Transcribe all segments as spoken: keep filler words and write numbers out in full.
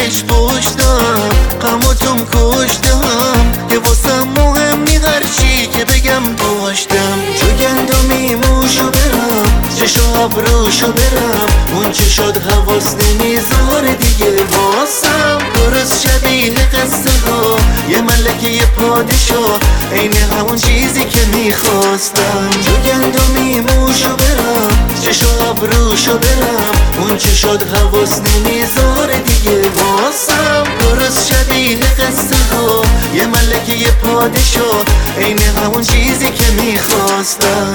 بهش پشتم، غماتم کشتم که واسم مهم نی هرچی که بگم داشتم. جو گندمی موشو برم، چشو ابروشو برم، اون چه شد حواس نمیذاره دیگه واسم. درست شبیه قصه ها، یه ملکه یه پادشاه، عین همون چیزی که میخواستم. جو گندمی موشو برم، چشو ابروشو برم، اون چه شد حواس نمیذاره دیگه واسم. درست شبیه قصه ها، یه ملکه یه پادشاه، عین همون چیزی که میخواستم.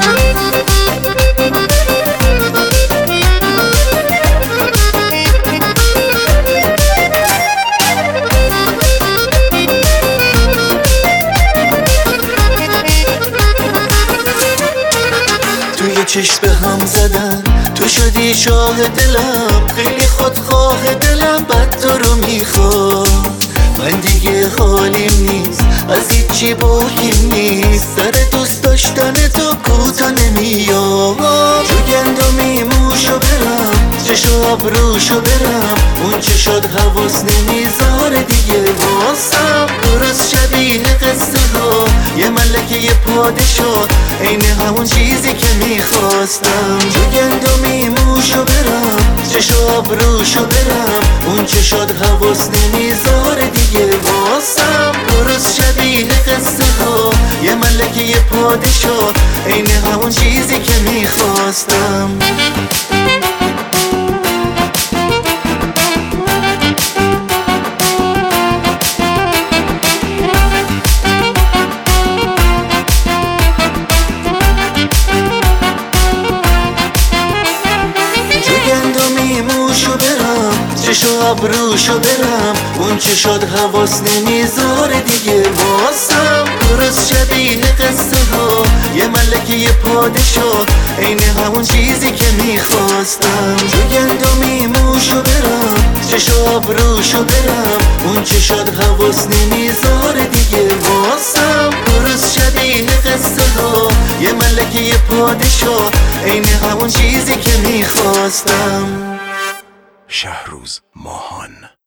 توی چشم به هم زدن، تو شدی شاه دلم، خیلی خودخواه دلم، بد تو رو میخوام. من دیگه حالیم نیست، از هیچی باکیم نیست، سر دوست داشتن تو کوتا نمیام. جو گندمی موشو برم، چشو ابروشو برم، اون چه شد حواس نمیذاره دیگه واسم. درست شبیه قصه ها، یه ملکه یه پادشاه، عین همون چیزی که میخواستم. جو گندمی موشو برم، چشو ابروشو برم، اون چه شد حواس نمیذاره دیگه واسم. درست شبیه قصه ها، یه ملکه یه پادشاه، عین همون چیزی که میخواستم. چشو ابروشو برم، اون چه شد حواس نمیذاره دیگه واسم. درست شبیه قصه ها، یه ملکه یه پادشاه، عین همون چیزی که میخواستم. جو گندمی موشو برم، چشو ابروشو برم، اون چه شد حواس نمیذاره دیگه واسم. درست شبیه قصه ها، یه ملکه یه پادشاه، عین همون چیزی که میخواستم. شهروز ماهان.